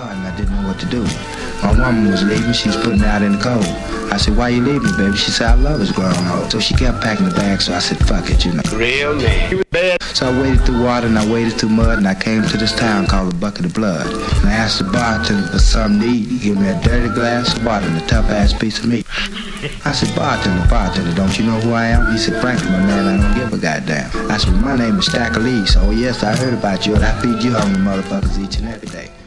car and I didn't know what to do. My woman was leaving, she was putting me out in the cold. I said, why you leaving, baby? She said, I love this grown old. So she kept packing the bag, so I said, fuck it, you know. Real man. So I waded through water and I waded through mud and I came to this town called the Bucket of Blood. And I asked the bartender for something to eat. He gave me a dirty glass of water and a tough-ass piece of meat. I said, bartender, don't you know who I am? He said, frankly, my man, I don't give a goddamn. I said, my name is Stacker Lee. So, yes, I heard about you and I feed you hungry motherfuckers each and every day.